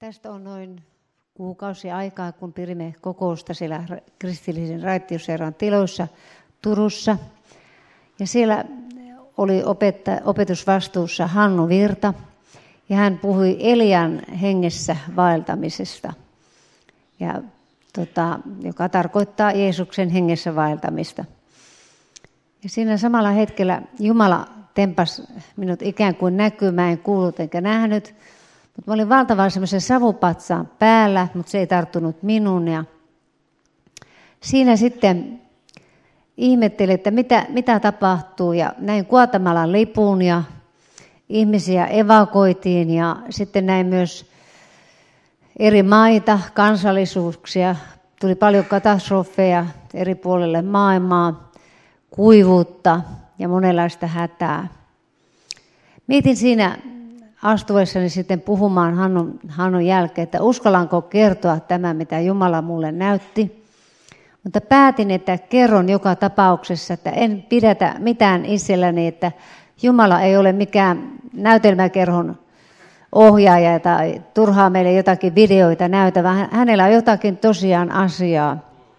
Tästä on noin kuukausi aikaa, kun pidimme kokousta siellä kristillisen raittiusseuran tiloissa Turussa. Ja siellä oli opetusvastuussa Hannu Virta, ja hän puhui Elian hengessä vaeltamisesta, joka tarkoittaa Jeesuksen hengessä vaeltamista. Ja siinä samalla hetkellä Jumala tempasi minut ikään kuin näkymään, en kuullut enkä nähnyt, mutta mä olin valtavan semmoisen savupatsaan päällä, mutta se ei tarttunut minuun. Ja siinä sitten ihmettelin, että mitä tapahtuu, ja näin Guatemalan lipun ja ihmisiä evakuoitiin, ja sitten näin myös eri maita, kansallisuuksia, tuli paljon katastrofeja eri puolille maailmaa, kuivuutta ja monenlaista hätää. Mietin siinä astuessani sitten puhumaan Hannun jälkeen, että uskallanko kertoa tämän, mitä Jumala mulle näytti. Mutta päätin, että kerron joka tapauksessa, että en pidätä mitään itselläni, että Jumala ei ole mikään näytelmäkerhon ohjaaja tai turhaa meille jotakin videoita näytä, vaan hänellä on jotakin tosiaan asiaa.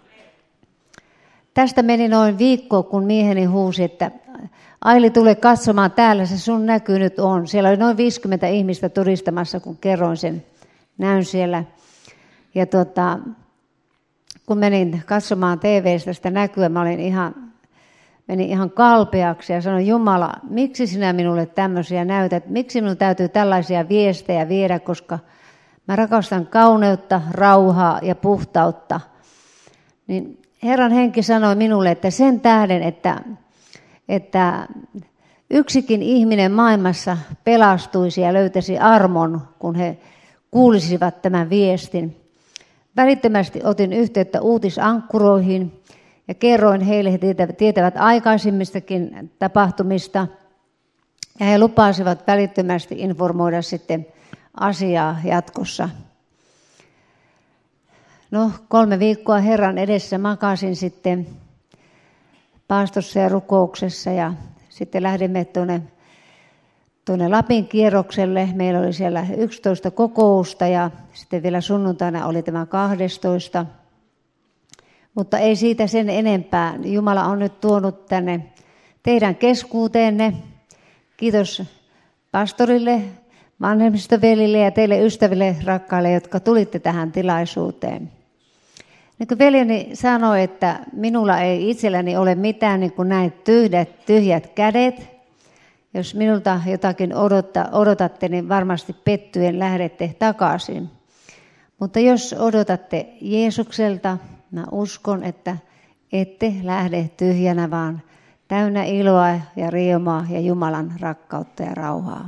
Tästä meni noin viikko, kun mieheni huusi, että Aili, tule katsomaan, täällä se sun näky nyt on. Siellä oli noin 50 ihmistä todistamassa, kun kerroin sen näyn siellä. Ja kun menin katsomaan TV:stä sitä näkyä, menin ihan kalpeaksi ja sanoin, Jumala, miksi sinä minulle tämmöisiä näytät? Miksi minun täytyy tällaisia viestejä viedä, koska mä rakastan kauneutta, rauhaa ja puhtautta. Niin Herran henki sanoi minulle, että sen tähden, että yksikin ihminen maailmassa pelastuisi ja löytäisi armon, kun he kuulisivat tämän viestin. Välittömästi otin yhteyttä uutisankkuroihin ja kerroin heille, he tietävät aikaisemmistakin tapahtumista. Ja he lupasivat välittömästi informoida sitten asiaa jatkossa. No, 3 viikkoa Herran edessä makasin sitten paastossa ja rukouksessa ja sitten lähdimme tuonne Lapin kierrokselle. Meillä oli siellä 11 kokousta ja sitten vielä sunnuntaina oli tämä 12. Mutta ei siitä sen enempää. Jumala on nyt tuonut tänne teidän keskuuteenne. Kiitos pastorille, vanhemmistovelille ja teille ystäville, rakkaille, jotka tulitte tähän tilaisuuteen. Niin kuin veljeni sanoi, että minulla ei itselläni ole mitään niin kuin näin tyhjät kädet. Jos minulta jotakin odotatte, niin varmasti pettyen lähdette takaisin. Mutta jos odotatte Jeesukselta, mä uskon, että ette lähde tyhjänä, vaan täynnä iloa ja riemaa ja Jumalan rakkautta ja rauhaa.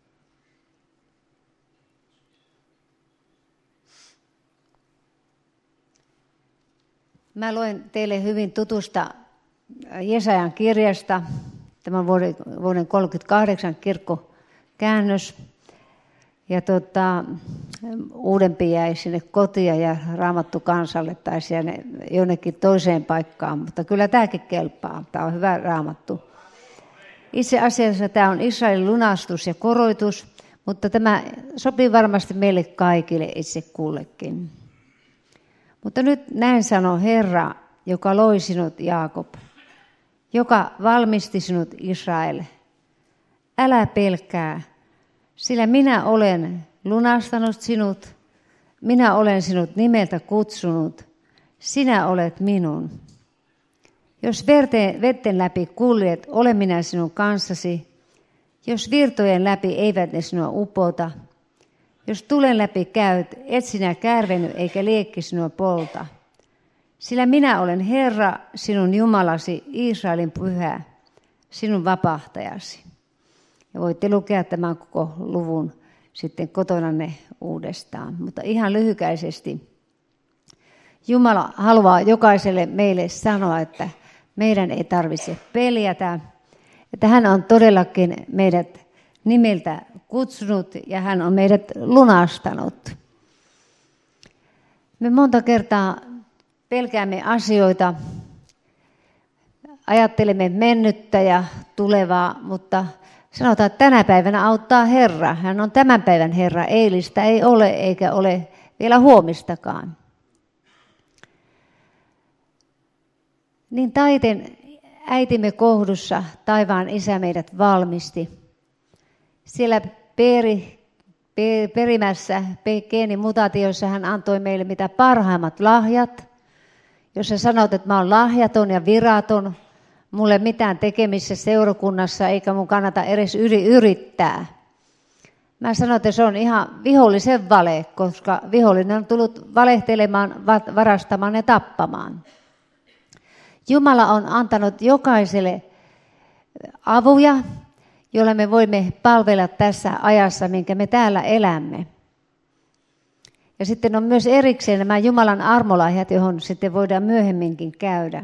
Mä luen teille hyvin tutusta Jesajan kirjasta, tämän vuoden 38 kirkkokäännös. Ja uudempi jäi sinne kotiin ja Raamattu kansalle tai sinne jonnekin toiseen paikkaan, mutta kyllä tämäkin kelpaa. Tämä on hyvä Raamattu. Itse asiassa tämä on Israelin lunastus ja koroitus, mutta tämä sopii varmasti meille kaikille itse kullekin. Mutta nyt näin sanoo Herra, joka loi sinut Jaakob, joka valmisti sinut Israel. Älä pelkää, sillä minä olen lunastanut sinut, minä olen sinut nimeltä kutsunut, sinä olet minun. Jos vetten läpi kuljet, olen minä sinun kanssasi. Jos virtojen läpi eivät ne sinua upota. Jos tulen läpi käyt, et sinä kärveny eikä liekki sinua polta. Sillä minä olen Herra, sinun Jumalasi, Israelin pyhä, sinun vapahtajasi. Ja voitte lukea tämän koko luvun sitten kotonanne uudestaan. Mutta ihan lyhykäisesti Jumala haluaa jokaiselle meille sanoa, että meidän ei tarvitse peljätä, että hän on todellakin meidät nimeltä kutsunut ja hän on meidät lunastanut. Me monta kertaa pelkäämme asioita, ajattelemme mennyttä ja tulevaa, mutta Sanotaan, että tänä päivänä auttaa Herra. Hän on tämän päivän Herra. Eilistä ei ole eikä ole vielä huomistakaan. Niin taiten äitimme kohdussa taivaan Isä meidät valmisti. Siellä perimässä geenimutaatioissa hän antoi meille mitä parhaimmat lahjat. Jos sä sanot, että mä oon lahjaton ja viraton, mulle mitään tekemissä seurakunnassa eikä mun kannata edes yrittää. Mä sanon, että se on ihan vihollisen vale, koska vihollinen on tullut valehtelemaan, varastamaan ja tappamaan. Jumala on antanut jokaiselle avuja, joilla me voimme palvella tässä ajassa, minkä me täällä elämme. Ja sitten on myös erikseen nämä Jumalan armolahjat, johon sitten voidaan myöhemminkin käydä.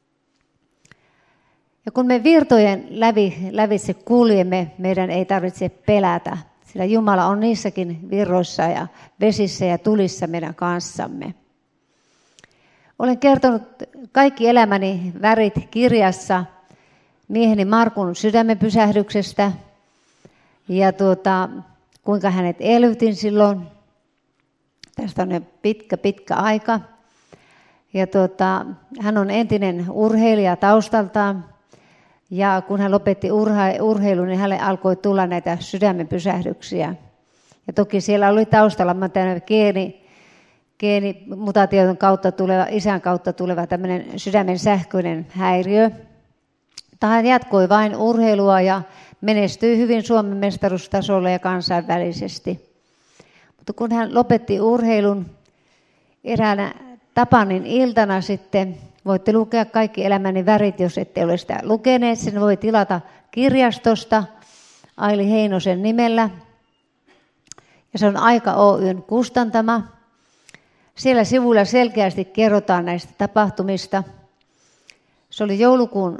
Ja kun me virtojen lävitse kuljemme, meidän ei tarvitse pelätä, sillä Jumala on niissäkin virroissa ja vesissä ja tulissa meidän kanssamme. Olen kertonut kaikki elämäni värit kirjassa mieheni Markun sydämenpysähdyksestä ja kuinka hänet elvytin silloin. Tästä on jo pitkä aika. Ja hän on entinen urheilija taustaltaan. Ja kun hän lopetti urheilun, niin hänelle alkoi tulla näitä sydämenpysähdyksiä. Ja toki siellä oli taustalla geenimutaation kautta tuleva, isän kautta tuleva tämmöinen sydämen sähköinen häiriö. Hän jatkoi vain urheilua ja menestyi hyvin Suomen mestaruustasolla ja kansainvälisesti. Mutta kun hän lopetti urheilun eräänä Tapanin iltana sitten, voitte lukea kaikki elämäni värit, jos ette ole sitä lukeneet. Sen voi tilata kirjastosta Aili Heinosen nimellä. Ja se on Aika Oyn kustantama. Siellä sivuilla selkeästi kerrotaan näistä tapahtumista. Se oli joulukuun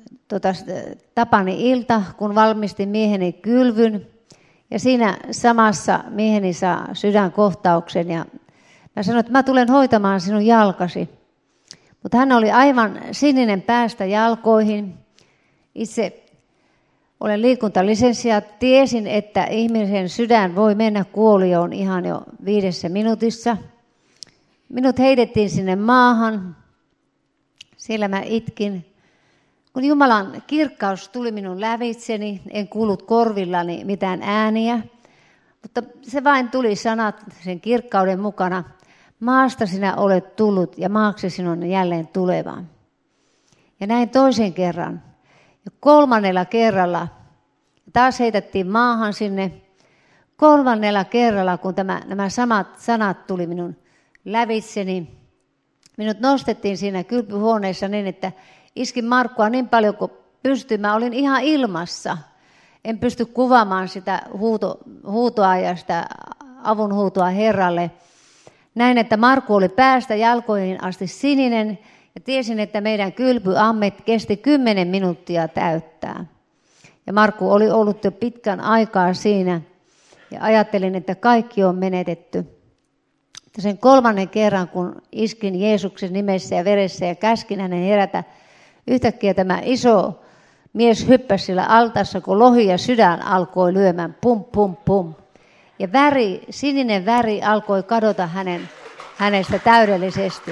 Tapani ilta, kun valmistin mieheni kylvyn. Ja siinä samassa mieheni saa sydänkohtauksen. Ja mä sanoin, että mä tulen hoitamaan sinun jalkasi. Mutta hän oli aivan sininen päästä jalkoihin. Itse olen liikuntalisensiaatti. Tiesin, että ihmisen sydän voi mennä kuolioon ihan jo 5 minuutissa. Minut heitettiin sinne maahan. Siellä mä itkin. Kun Jumalan kirkkaus tuli minun lävitseni, en kuullut korvillani mitään ääniä. Mutta se vain tuli sanat sen kirkkauden mukana. Maasta sinä olet tullut ja maaksi sinun on jälleen tuleva. Ja näin toisen kerran. Ja 3. kerralla taas heitettiin maahan sinne. 3. kerralla, kun nämä samat sanat tuli minun lävitseni, minut nostettiin siinä kylpyhuoneessa niin, että iskin Markkua niin paljon kuin pystyin. Mä olin ihan ilmassa. En pysty kuvaamaan sitä huutoa ja sitä avunhuutoa Herralle. Näin, että Markku oli päästä jalkoihin asti sininen ja tiesin, että meidän kylpyammet kesti 10 minuuttia täyttää. Ja Markku oli ollut jo pitkän aikaa siinä ja ajattelin, että kaikki on menetetty. Sen 3. kerran, kun iskin Jeesuksen nimessä ja veressä ja käskin hänen herätä, yhtäkkiä tämä iso mies hyppäsi sillä altassa, kun lohi ja sydän alkoi lyömään pum pum pum. Ja sininen väri alkoi kadota hänestä täydellisesti.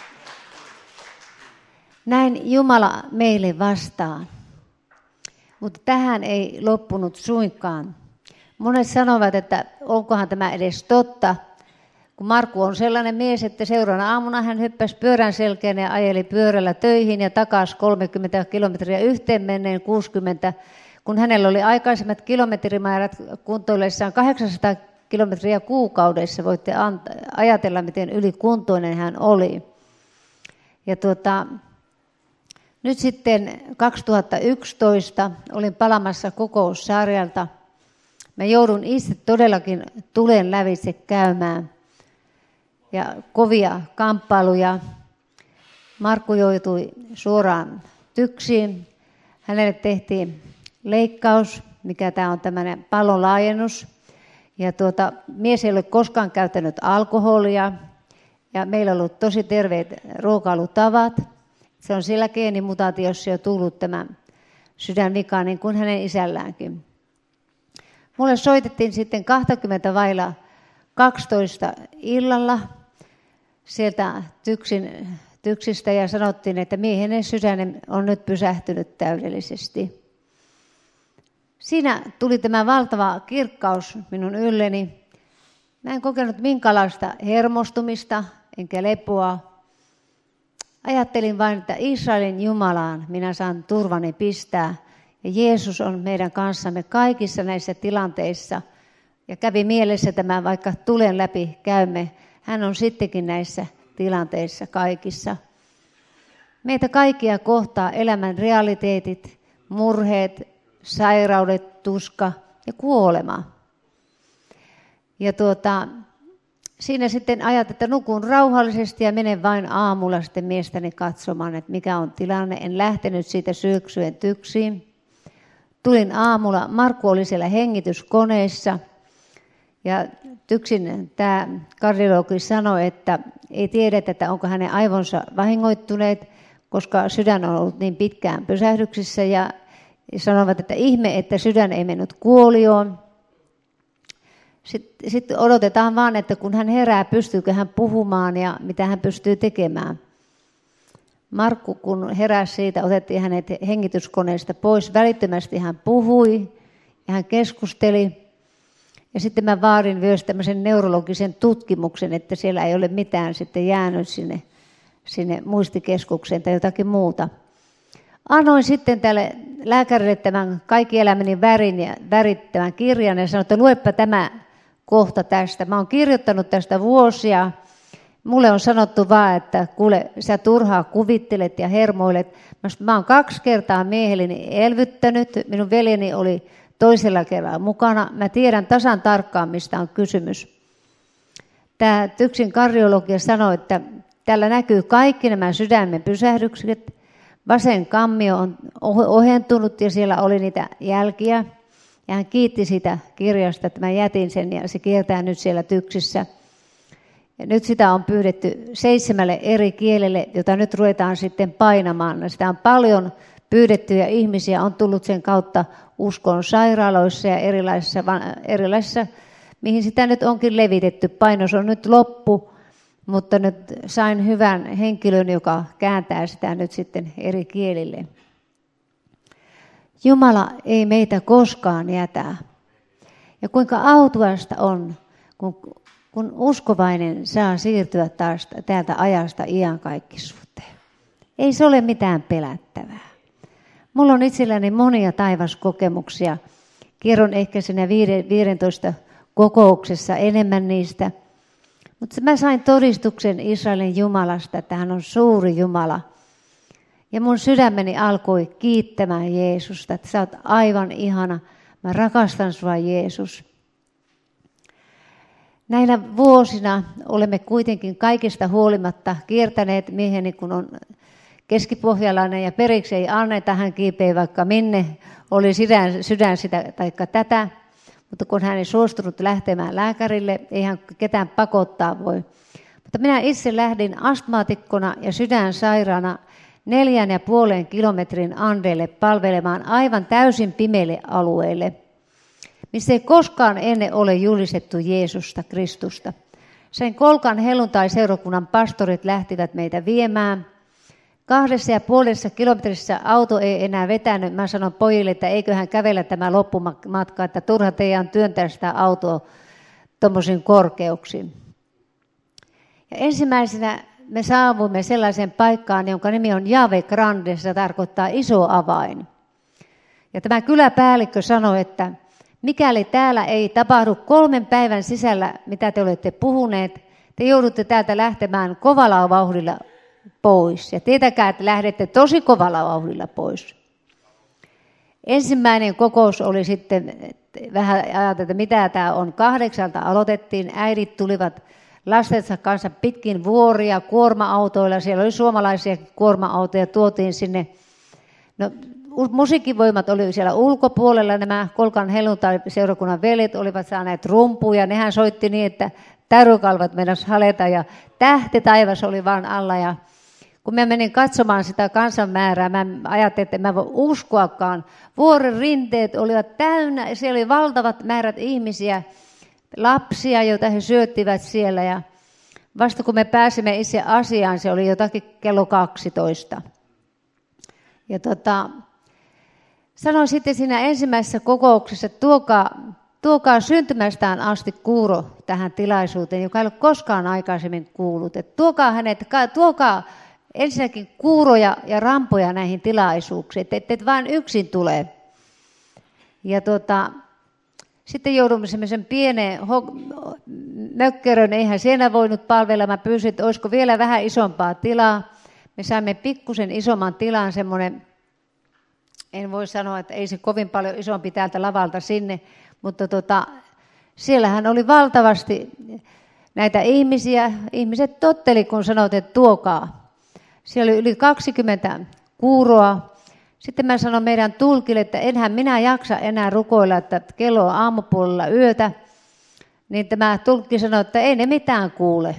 Näin Jumala meille vastaa. Mutta tähän ei loppunut suinkaan. Monet sanovat, että onkohan tämä edes totta, kun Markku on sellainen mies, että seuraavana aamuna hän hyppäsi pyörän selkään ja ajeli pyörällä töihin ja takaisin 30 kilometriä yhteen menneen 60, kun hänellä oli aikaisemmat kilometrimäärät kuntoillessaan 800 kilometriä kuukaudessa. Voitte ajatella, miten ylikuntoinen hän oli. Ja nyt sitten 2011 olin palamassa kokoussarjalta. Mä joudun itse todellakin tulen lävitse käymään ja kovia kamppailuja. Markku joutui suoraan tyksiin. Hänelle tehtiin leikkaus, mikä tämä on tämmöinen pallon laajennus. Ja mies ei ole koskaan käyttänyt alkoholia ja meillä on ollut tosi terveet ruokailutavat. Se on sillä geenimutaatiossa jo tullut tämä sydänvika niin kuin hänen isälläänkin. Mulle soitettiin sitten 12 illalla sieltä Tyksistä ja sanottiin, että miehenne sydän on nyt pysähtynyt täydellisesti. Siinä tuli tämä valtava kirkkaus minun ylleni. Mä en kokenut minkälaista hermostumista enkä lepoa. Ajattelin vain, että Israelin Jumalaan minä saan turvani pistää. Ja Jeesus on meidän kanssamme kaikissa näissä tilanteissa. Ja kävi mielessä tämä, vaikka tulen läpi käymme, hän on sittenkin näissä tilanteissa kaikissa. Meitä kaikkia kohtaa elämän realiteetit, murheet, sairaudet, tuska ja kuolema. Ja siinä sitten ajattelin, että nukun rauhallisesti ja menen vain aamulla sitten miestäni katsomaan, että mikä on tilanne. En lähtenyt siitä syöksyen Tyksiin. Tulin aamulla, Markku oli siellä hengityskoneessa ja Tyksin tämä kardiologi sanoi, että ei tiedetä, että onko hänen aivonsa vahingoittuneet, koska sydän on ollut niin pitkään pysähdyksissä ja sanovat, että ihme, että sydän ei mennyt kuolioon. Sitten odotetaan vaan, että kun hän herää, pystyykö hän puhumaan ja mitä hän pystyy tekemään. Markku, kun heräsi siitä, otettiin hänet hengityskoneesta pois. Välittömästi hän puhui ja hän keskusteli. Ja sitten mä vaadin myös tämmöisen neurologisen tutkimuksen, että siellä ei ole mitään sitten jäänyt sinne muistikeskukseen tai jotakin muuta. Annoin sitten tälle lääkärille tämän kaikki elämäni värittävän kirjan ja sanoin, että luepa tämä kohta tästä. Mä oon kirjoittanut tästä vuosia. Mulle on sanottu vaan, että kuule, sä turhaa kuvittelet ja hermoilet. Mä oon 2 kertaa miehelleni elvyttänyt. Minun veljeni oli toisella kerralla mukana. Mä tiedän tasan tarkkaan, mistä on kysymys. Tämä Tyksin kardiologia sanoi, että tällä näkyy kaikki nämä sydämen pysähdykset. Vasen kammio on ohentunut ja siellä oli niitä jälkiä. Ja hän kiitti sitä kirjasta, että mä jätin sen ja se kiertää nyt siellä Tyksissä. Ja nyt sitä on pyydetty 7 eri kielelle, jota nyt ruvetaan sitten painamaan. Sitä on paljon pyydettyjä ihmisiä, on tullut sen kautta uskon sairaaloissa ja erilaisissa, mihin sitä nyt onkin levitetty. Painos on nyt loppu, mutta nyt sain hyvän henkilön, joka kääntää sitä nyt sitten eri kielille. Jumala ei meitä koskaan jätä. Ja kuinka autuasta on, kun uskovainen saa siirtyä taas täältä ajasta iankaikkisuuteen. Ei se ole mitään pelättävää. Mulla on itselläni monia taivaskokemuksia. Kerron ehkä siinä 15 kokouksessa enemmän niistä. Mutta mä sain todistuksen Israelin Jumalasta, että hän on suuri Jumala. Ja mun sydämeni alkoi kiittämään Jeesusta, että sä oot aivan ihana. Mä rakastan sua, Jeesus. Näinä vuosina olemme kuitenkin kaikista huolimatta kiertäneet mieheni, kun on keskipohjalainen ja periksi ei anneta, hän kiipeä vaikka minne, oli sydän sitä taikka tätä. Mutta kun hän ei suostunut lähtemään lääkärille, ei hän ketään pakottaa voi. Mutta minä itse lähdin astmaatikkona ja sydänsairaana 4,5 kilometrin Andeille palvelemaan aivan täysin pimeille alueille, missä ei koskaan ennen ole julistettu Jeesusta Kristusta. Sen Kolkan helluntai-seurakunnan pastorit lähtivät meitä viemään. 2,5 kilometrissä auto ei enää vetänyt. Mä sanoin pojille, että eiköhän kävellä tämä loppumatka, että turha teidän työntää sitä autoa tuommoisiin korkeuksiin. Ja ensimmäisenä me saavuimme sellaiseen paikkaan, jonka nimi on Jave Grande, se tarkoittaa iso avain. Ja tämä kyläpäällikkö sanoi, että mikäli täällä ei tapahdu 3 päivän sisällä, mitä te olette puhuneet, te joudutte täältä lähtemään kovalla vauhdilla pois. Ja tietäkää, että lähdette tosi kovalla vauhdilla pois. Ensimmäinen kokous oli sitten, vähän ajatella, että mitä tämä on. 8 aloitettiin, äidit tulivat lastensa kanssa pitkin vuoria kuorma-autoilla. Siellä oli suomalaisia kuorma-autoja, tuotiin sinne. No, musiikkivoimat oli siellä ulkopuolella, nämä Kolkan helluntai-seurakunnan veljet olivat saaneet rumpuja. Nehän soitti niin, että tärykalvat meinasi haleta ja tähti taivas oli vaan alla. Ja kun mä menin katsomaan sitä kansanmäärää, mä ajattelin, että mä voi uskoakaan. Vuoren rinteet olivat täynnä ja siellä oli valtavat määrät ihmisiä, lapsia, joita he syöttivät siellä. Ja vasta kun me pääsimme itse asiaan, se oli jotakin kello 12. Ja sanoin sitten siinä ensimmäisessä kokouksessa, että tuokaa syntymästään asti kuuro tähän tilaisuuteen, joka ei ole koskaan aikaisemmin kuullut. Että tuokaa ensinnäkin kuuroja ja rampoja näihin tilaisuuksiin, että et vain yksin tule. Ja sitten joudumme semmoisen pieneen mökkerön, eihän siinä voinut palvella. Mä pyysin, että olisiko vielä vähän isompaa tilaa. Me saimme pikkusen isomman tilan, semmoinen, en voi sanoa, että ei se kovin paljon isompi täältä lavalta sinne, mutta siellähän oli valtavasti näitä ihmisiä. Ihmiset totteli, kun sanoit, että tuokaa. Siellä oli yli 20 kuuroa. Sitten mä sanoin meidän tulkille, että enhän minä jaksa enää rukoilla, että kello on aamupuolella yötä. Niin tämä tulkki sanoi, että ei ne mitään kuule.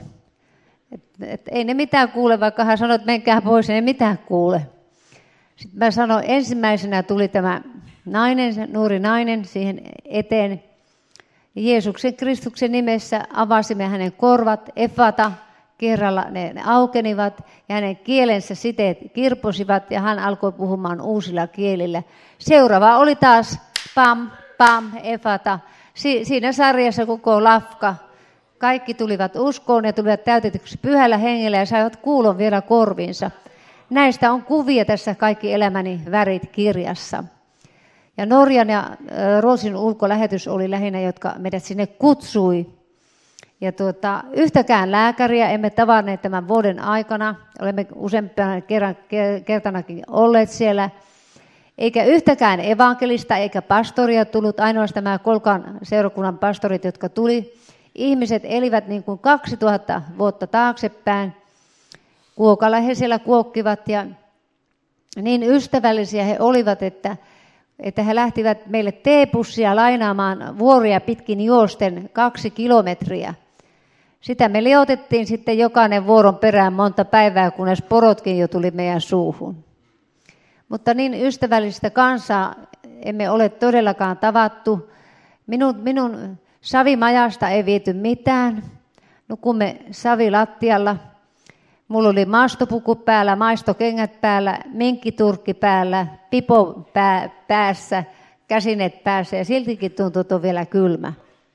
Ei ne mitään kuule, vaikka hän sanoi, että menkää pois, ei ne mitään kuule. Sitten mä sanoin, ensimmäisenä tuli tämä nainen, nuori nainen siihen eteen. Jeesuksen Kristuksen nimessä avasimme hänen korvat, efata, kerralla ne aukenivat ja hänen kielensä siteet kirposivat ja hän alkoi puhumaan uusilla kielillä. Seuraava oli taas pam, pam, efata. Siinä sarjassa koko lafka. Kaikki tulivat uskoon ja tulivat täytetyksi pyhällä hengellä ja saivat kuulon vielä korviinsa. Näistä on kuvia tässä Kaikki elämäni värit -kirjassa. Ja Norjan ja Ruotsin ulkolähetys oli lähinnä, jotka meidät sinne kutsui. Ja yhtäkään lääkäriä emme tavanneet tämän vuoden aikana. Olemme useampana kertanakin olleet siellä. Eikä yhtäkään evankelista eikä pastoria tullut, ainoastaan nämä Kolkan seurakunnan pastorit, jotka tuli. Ihmiset elivät niin kuin 2000 vuotta taaksepäin. Kuokalla he siellä kuokkivat ja niin ystävällisiä he olivat, että he lähtivät meille teepussia lainaamaan vuoria pitkin juosten 2 kilometriä. Sitä me liotettiin sitten jokainen vuoron perään monta päivää, kunnes porotkin jo tuli meidän suuhun. Mutta niin ystävällistä kansaa emme ole todellakaan tavattu. Minun savimajasta ei viety mitään. Nukumme savilattialla. Mulla oli maastopuku päällä, maistokengät päällä, minkkiturkki päällä, pipo päässä, käsinet päässä ja siltikin tuntui, että on vielä kylmä.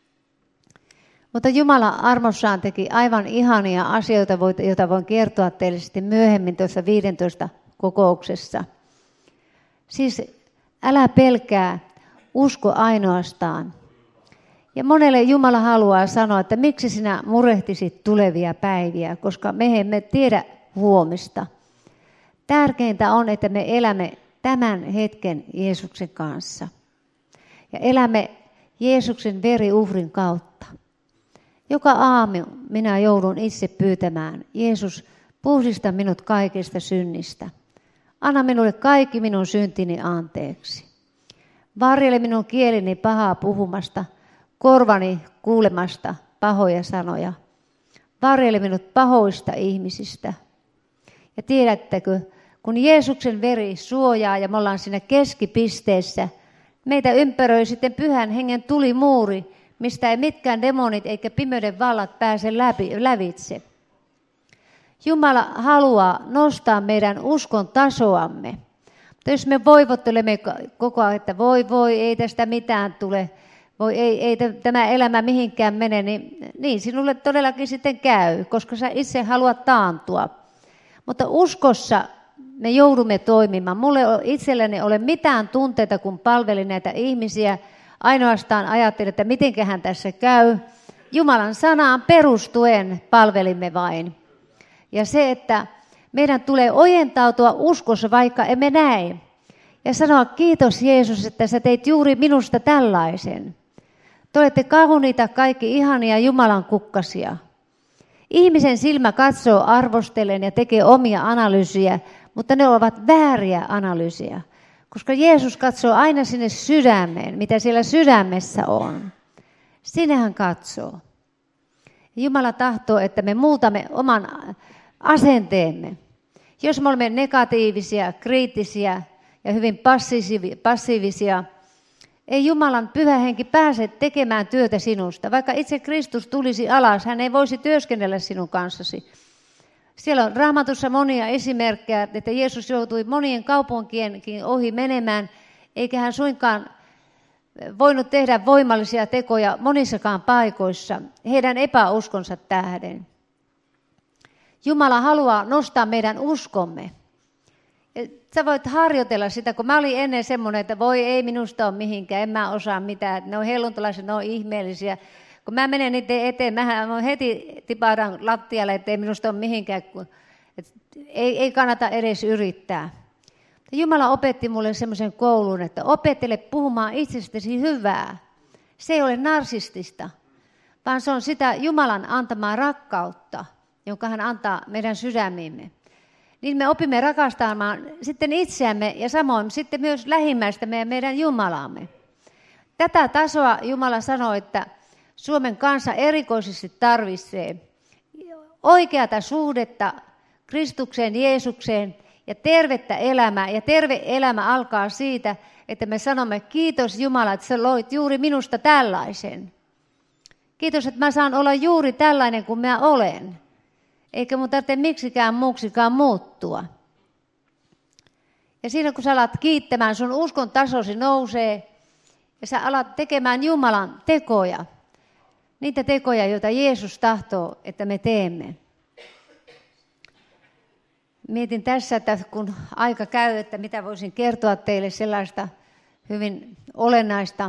Mutta Jumala armossaan teki aivan ihania asioita, joita voin kertoa teille sitten myöhemmin tuossa 15 kokouksessa. Siis älä pelkää, usko ainoastaan. Ja monelle Jumala haluaa sanoa, että miksi sinä murehtisit tulevia päiviä, koska me emme tiedä huomista. Tärkeintä on, että me elämme tämän hetken Jeesuksen kanssa. Ja elämme Jeesuksen veriuhrin kautta. Joka aamu minä joudun itse pyytämään, Jeesus, puhdista minut kaikista synnistä. Anna minulle kaikki minun syntini anteeksi. Varjele minun kielini pahaa puhumasta, korvani kuulemasta pahoja sanoja. Varjele minut pahoista ihmisistä. Ja tiedättekö, kun Jeesuksen veri suojaa ja me ollaan siinä keskipisteessä, meitä ympäröi sitten Pyhän Hengen tulimuuri, mistä ei mitkään demonit eikä pimeyden vallat pääse lävitse. Jumala haluaa nostaa meidän uskon tasoamme. Mutta jos me voivottelemme koko ajan, että voi, ei tästä mitään tule, ei tämä elämä mihinkään mene, niin sinulle todellakin sitten käy, koska sä itse haluat taantua. Mutta uskossa me joudumme toimimaan. Mulle itselleni ole mitään tunteita, kun palvelin näitä ihmisiä. Ainoastaan ajattelin, että mitenköhän tässä käy. Jumalan sanaan perustuen palvelimme vain. Ja se, että meidän tulee ojentautua uskossa, vaikka emme näe. Ja sanoa, kiitos Jeesus, että sä teit juuri minusta tällaisen. Te olette kauniita kaikki ihania Jumalan kukkasia. Ihmisen silmä katsoo arvostellen ja tekee omia analyysiä, mutta ne ovat vääriä analyysiä. Koska Jeesus katsoo aina sinne sydämeen, mitä siellä sydämessä on. Sinne hän katsoo. Jumala tahtoo, että me muutamme oman asenteemme. Jos me olemme negatiivisia, kriittisiä ja hyvin passiivisia, ei Jumalan pyhä henki pääse tekemään työtä sinusta. Vaikka itse Kristus tulisi alas, hän ei voisi työskennellä sinun kanssasi. Siellä on Raamatussa monia esimerkkejä, että Jeesus joutui monien kaupunkienkin ohi menemään, eikä hän suinkaan voinut tehdä voimallisia tekoja monissakaan paikoissa heidän epäuskonsa tähden. Jumala haluaa nostaa meidän uskomme. Ja sä voit harjoitella sitä, kun mä olin ennen semmoinen, että voi ei minusta ole mihinkään, en mä osaa mitään, ne on helluntalaiset, ne on ihmeellisiä. Kun mä menen niiden eteen, mä heti tipaudan lattialle, että ei minusta ole mihinkään, ei kannata edes yrittää. Jumala opetti mulle semmoisen koulun, että opettele puhumaan itsestäsi hyvää. Se ei ole narsistista, vaan se on sitä Jumalan antamaa rakkautta, jonka hän antaa meidän sydämiimme. Niin me opimme rakastamaan sitten itseämme ja samoin sitten myös lähimmäistämme ja meidän Jumalaamme. Tätä tasoa Jumala sanoi, että Suomen kansa erikoisesti tarvitsee oikeata suhdetta Kristukseen, Jeesukseen ja tervettä elämää. Ja terve elämä alkaa siitä, että me sanomme, kiitos Jumala, että sä loit juuri minusta tällaisen. Kiitos, että mä saan olla juuri tällainen kuin mä olen. Eikä mun tarvitse miksikään muuksikaan muuttua. Ja siinä kun sä alat kiittämään, sun uskon tasosi nousee ja sä alat tekemään Jumalan tekoja. Niitä tekoja, joita Jeesus tahtoo, että me teemme. Mietin tässä, että kun aika käy, että mitä voisin kertoa teille sellaista hyvin olennaista.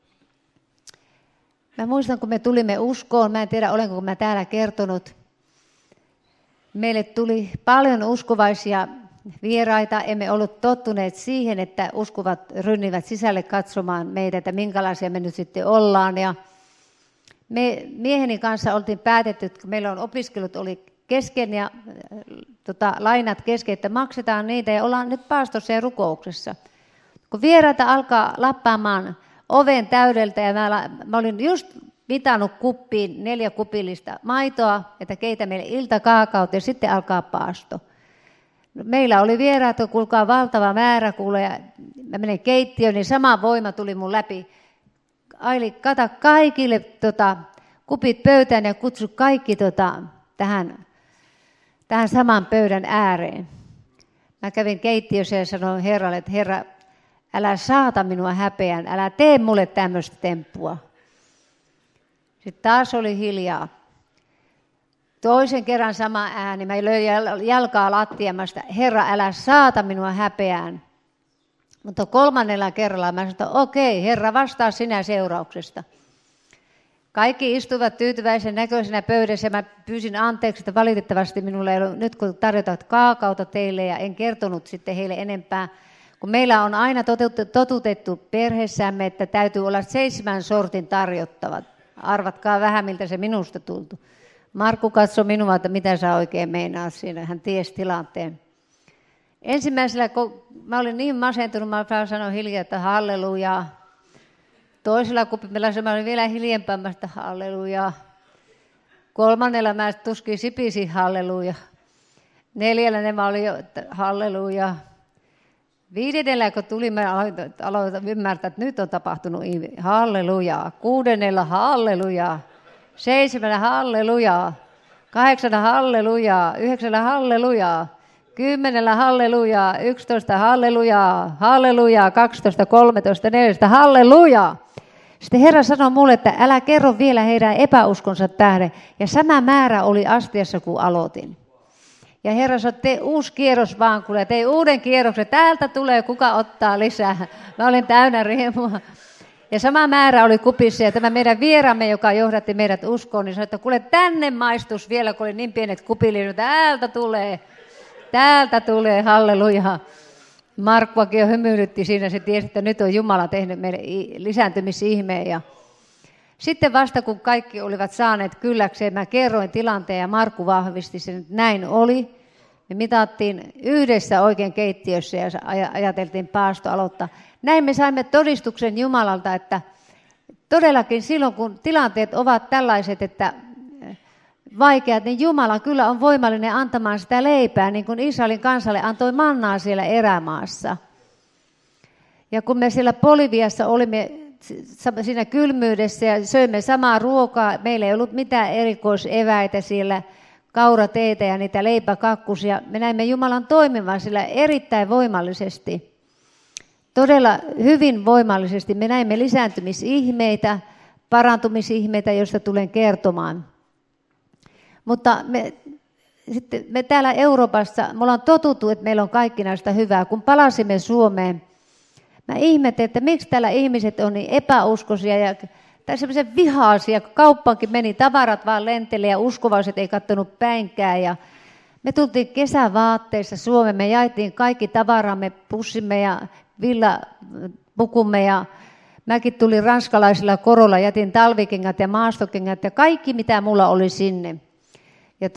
Mä muistan, kun me tulimme uskoon, mä en tiedä olenko mä täällä kertonut. Meille tuli paljon uskovaisia vieraita, emme ollut tottuneet siihen, että uskovat rynnivät sisälle katsomaan meitä, että minkälaisia me nyt sitten ollaan. Ja me mieheni kanssa oltiin päätetty, että kun meillä on opiskelut oli kesken ja lainat kesken, että maksetaan niitä ja ollaan nyt paastossa ja rukouksessa. Kun vieraita alkaa lappaamaan oven täydeltä ja mä olin just mitannut kuppiin 4 kupillista maitoa, että keitä meille iltakaakaut ja sitten alkaa paasto. Meillä oli vieraita, kuulkaa valtava määrä, kuule, mä menen keittiöön, niin sama voima tuli mun läpi. Aili, kata kaikille kupit pöytään ja kutsu kaikki tähän saman pöydän ääreen. Mä kävin keittiössä ja sanoin Herralle, että Herra, älä saata minua häpeään, älä tee mulle tämmöistä temppua. Sitten taas oli hiljaa. Toisen kerran sama ääni, mä löin jalkaa lattiamasta, Herra, älä saata minua häpeään. Mutta 3. kerralla mä sanoin, että okei, Herra, vastaa sinä seurauksesta. Kaikki istuivat tyytyväisen näköisenä pöydässä ja mä pyysin anteeksi, että valitettavasti minulla ei ollut nyt kun tarjotaan kaakaota teille ja en kertonut sitten heille enempää. Kun meillä on aina totutettu perheessämme, että täytyy olla 7 sortin tarjottavat. Arvatkaa vähän, miltä se minusta tultu. Markku katsoi minua, että mitä sä oikein meinaat siinä. Hän tiesi tilanteen. Ensimmäisellä, kun mä olin niin masentunut, mä sanoin hiljaa, että hallelujaa. Toisella kupilla mä olin vielä hiljempaa, että hallelujaa. 3. mä tuskin sipisin hallelujaa. 4. mä olin jo, että hallelujaa. 5. kun tuli, mä aloitan ymmärtää, että nyt on tapahtunut hallelujaa. 6. hallelujaa. 7. hallelujaa. 8. hallelujaa. 9. hallelujaa. 10. hallelujaa. 11. hallelujaa. Hallelujaa. 12. 13. 14. hallelujaa. Sitten Herra sanoi mulle, että älä kerro vielä heidän epäuskonsa tähden. Ja sama määrä oli astiassa, kun aloitin. Ja Herra sanoi, tee uusi kierros vaan, kuule, tee uuden kierroksen. Täältä tulee, kuka ottaa lisää. Mä olin täynnä riemua. Ja sama määrä oli kupissa. Ja tämä meidän vieramme, joka johdatti meidät uskoon, niin sanoi, että kuule, tänne maistus vielä, kun oli niin pienet kupillin. Täältä tulee, halleluja. Markkuakin jo hymyilytti siinä, se tiesi, että nyt on Jumala tehnyt meille lisääntymisihmeen. Ja sitten vasta kun kaikki olivat saaneet kylläkseen, mä kerroin tilanteen ja Markku vahvisti sen, että näin oli. Me mitattiin yhdessä oikein keittiössä ja ajateltiin paasto aloittaa. Näin me saimme todistuksen Jumalalta, että todellakin silloin kun tilanteet ovat tällaiset, että vaikeat, niin Jumala kyllä on voimallinen antamaan sitä leipää, niin kuin Israelin kansalle antoi mannaa siellä erämaassa. Ja kun me siellä Boliviassa olimme siinä kylmyydessä ja söimme samaa ruokaa, meillä ei ollut mitään erikoiseväitä siellä, kaurateitä ja niitä leipäkakkusia. Me näimme Jumalan toimivan sillä erittäin voimallisesti, todella hyvin voimallisesti. Me näimme lisääntymisihmeitä, parantumisihmeitä, joista tulen kertomaan. Mutta me täällä Euroopassa, me ollaan totuttu, että meillä on kaikkinaista hyvää. Kun palasimme Suomeen, mä ihmettelin, että miksi täällä ihmiset on niin epäuskoisia tai semmoisen vihaisia. Kauppaankin meni, tavarat vaan lenteli ja uskovaiset ei katsonut päinkään. Ja me tultiin kesävaatteissa Suomeen, me jaettiin kaikki tavaramme, pussimme ja villapukumme ja mäkin tulin ranskalaisilla korolla, jätin talvikengät ja maastokengät ja kaikki mitä mulla oli sinne. Ja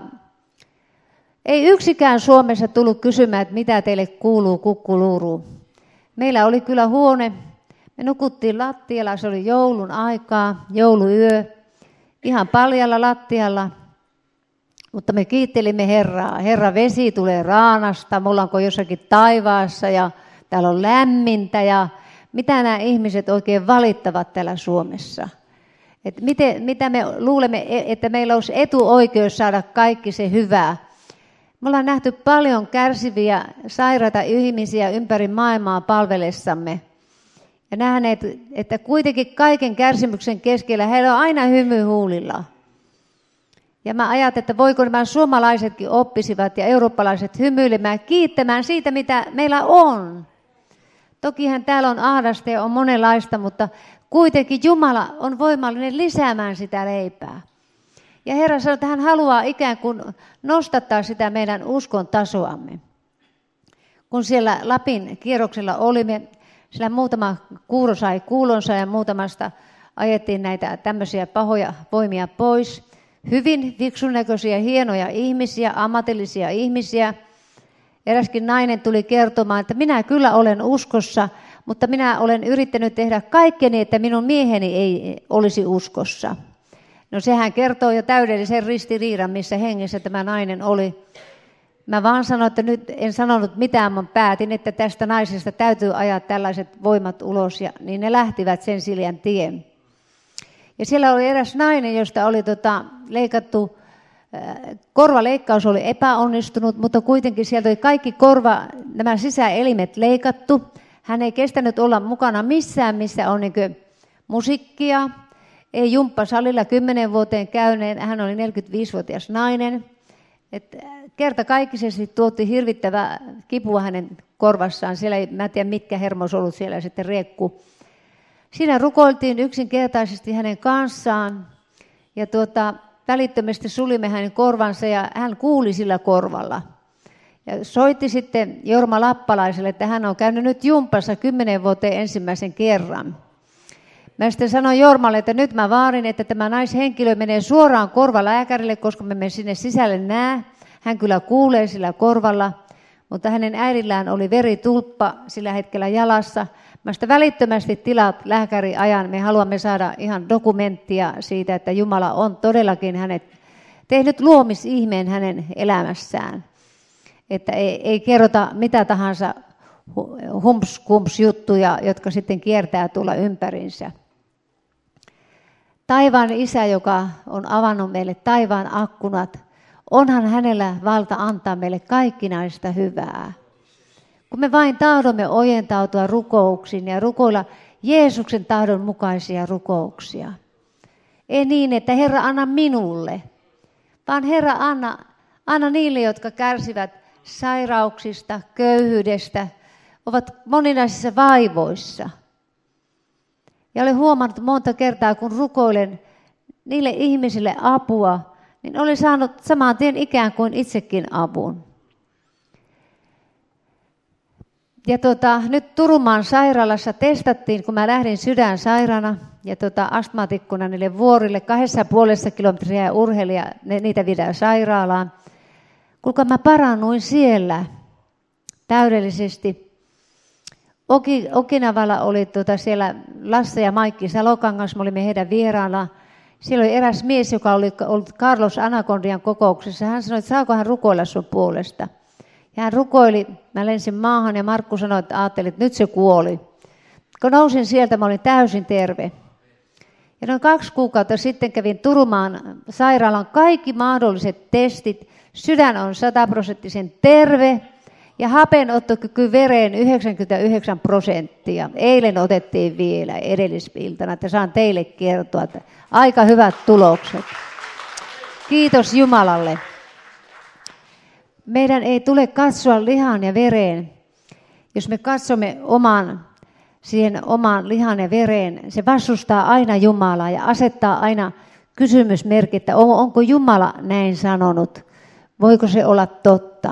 ei yksikään Suomessa tullut kysymään, että mitä teille kuuluu kukkuluuruu. Meillä oli kyllä huone, me nukuttiin lattialla, se oli joulun aikaa, jouluyö, ihan paljalla lattialla, mutta me kiittelimme Herraa. Herra, vesi tulee raanasta, me ollaanko jossakin taivaassa ja täällä on lämmintä ja mitä nämä ihmiset oikein valittavat täällä Suomessa. Että mitä me luulemme, että meillä olisi etuoikeus saada kaikki se hyvää. Me ollaan nähty paljon kärsiviä, sairaita ihmisiä ympäri maailmaa palvelessamme. Ja nähneet, että kuitenkin kaiken kärsimyksen keskellä heillä on aina hymy huulilla. Ja mä ajattelen, että voiko nämä suomalaisetkin oppisivat ja eurooppalaiset hymyilemään, kiittämään siitä, mitä meillä on. Tokihan täällä on ahdasta ja on monenlaista, mutta kuitenkin Jumala on voimallinen lisäämään sitä leipää. Ja Herra sanoi, että hän haluaa ikään kuin nostattaa sitä meidän uskon tasoamme. Kun siellä Lapin kierroksella olimme, siellä muutama kuuro sai kuulonsa ja muutamasta ajettiin näitä tämmöisiä pahoja voimia pois. Hyvin fiksun näköisiä, hienoja ihmisiä, ammatillisia ihmisiä. Eräskin nainen tuli kertomaan, että minä kyllä olen uskossa, mutta minä olen yrittänyt tehdä kaikkeni, että minun mieheni ei olisi uskossa. No sehän kertoo jo täydellisen ristiriidan, missä hengessä tämä nainen oli. Mä vaan sanoin, että nyt en sanonut mitään, mä päätin, että tästä naisesta täytyy ajaa tällaiset voimat ulos, ja niin ne lähtivät sen Siljan tien. Ja siellä oli eräs nainen, josta oli leikattu, korvaleikkaus oli epäonnistunut, mutta kuitenkin sieltä oli kaikki nämä sisäelimet leikattu. Hän ei kestänyt olla mukana missään, missä on niin musiikkia. Ei jumppasalilla 10 vuoteen käyneen, hän oli 45-vuotias nainen. Kertakaikkisesti tuotti hirvittävää kipua hänen korvassaan. Siellä ei, mä en tiedä mitkä hermosolut siellä sitten riekku. Siinä rukoiltiin yksinkertaisesti hänen kanssaan ja välittömästi sulimme hänen korvansa ja hän kuuli sillä korvalla. Ja soitti sitten Jorma Lappalaiselle, että hän on käynyt nyt jumpassa 10 vuoteen ensimmäisen kerran. Mä sitten sanoin Jormalle, että nyt mä vaarin, että tämä naishenkilö menee suoraan korvalääkärille, koska me emme sinne sisälle näe. Hän kyllä kuulee sillä korvalla, mutta hänen äidillään oli veritulppa sillä hetkellä jalassa. Mä sitten välittömästi tilaat lääkäriajan. Me haluamme saada ihan dokumenttia siitä, että Jumala on todellakin hänet tehnyt luomisihmeen hänen elämässään. Että ei kerrota mitä tahansa humps-kumps-juttuja, jotka sitten kiertää tuolla ympärinsä. Taivaan Isä, joka on avannut meille taivaan akkunat, onhan hänellä valta antaa meille kaikkinaista hyvää. Kun me vain tahdomme ojentautua rukouksiin ja rukoilla Jeesuksen tahdon mukaisia rukouksia. Ei niin, että Herra anna minulle, vaan Herra anna niille, jotka kärsivät sairauksista, köyhyydestä, ovat moninaisissa vaivoissa. Ja olen huomannut monta kertaa, kun rukoilen niille ihmisille apua, niin olen saanut saman tien ikään kuin itsekin avun. Ja nyt Turunmaan sairaalassa testattiin, kun mä lähdin sydänsairaana ja astmaatikkona niille vuorille 2,5 kilometriä urheilija, niitä viedään sairaalaan. Kuinka mä parannuin siellä täydellisesti. Okinavalla oli siellä Lasse ja Maikki Salokangas, me olimme heidän vieraana. Siellä oli eräs mies, joka oli ollut Carlos Anacondian kokouksessa. Hän sanoi, että saako hän rukoilla sun puolesta. Ja hän rukoili, mä lensin maahan ja Markku sanoi, että ajattelin, että nyt se kuoli. Kun nousin sieltä, mä olin täysin terve. Ja noin 2 kuukautta sitten kävin Turumaan sairaalan kaikki mahdolliset testit. Sydän on 100% terve ja hapenottokyky vereen 99%. Eilen otettiin vielä edellisiltana, että saan teille kertoa, että aika hyvät tulokset. Kiitos Jumalalle. Meidän ei tule katsoa lihaan ja vereen. Jos me katsomme siihen omaan lihan ja vereen, se vastustaa aina Jumalaa ja asettaa aina kysymysmerkki, että onko Jumala näin sanonut, voiko se olla totta.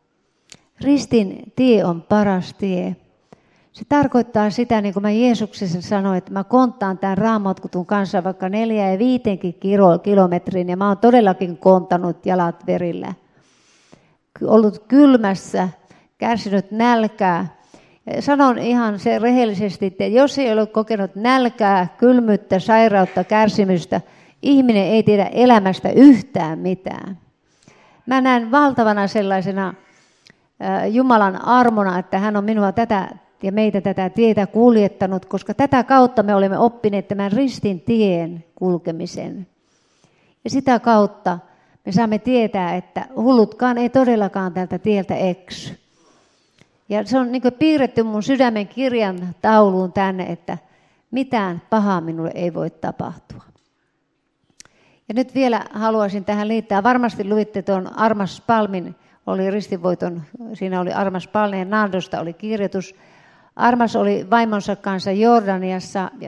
Ristin tie on paras tie. Se tarkoittaa sitä, niin kuin mä Jeesuksessa sanoin, että mä konttaan tämän Raamatun kanssa vaikka 4 ja 5 kilometrin ja mä oon todellakin konttanut jalat verillä. Ollut kylmässä, kärsinyt nälkää. Sanon ihan se rehellisesti, että jos ei ole kokenut nälkää, kylmyyttä, sairautta, kärsimystä, ihminen ei tiedä elämästä yhtään mitään. Mä näen valtavana sellaisena Jumalan armona, että hän on minua tätä ja meitä tätä tietä kuljettanut, koska tätä kautta me olemme oppineet tämän ristin tien kulkemisen. Ja sitä kautta me saamme tietää, että hullutkaan ei todellakaan tältä tieltä eksy. Ja se on niin kuin piirretty mun sydämen kirjan tauluun tänne, että mitään pahaa minulle ei voi tapahtua. Ja nyt vielä haluaisin tähän liittää. Varmasti luitte tuon Armas Palmin, oli ristinvoiton, siinä oli Armas Palmin ja Nandosta oli kirjoitus. Armas oli vaimonsa kanssa Jordaniassa ja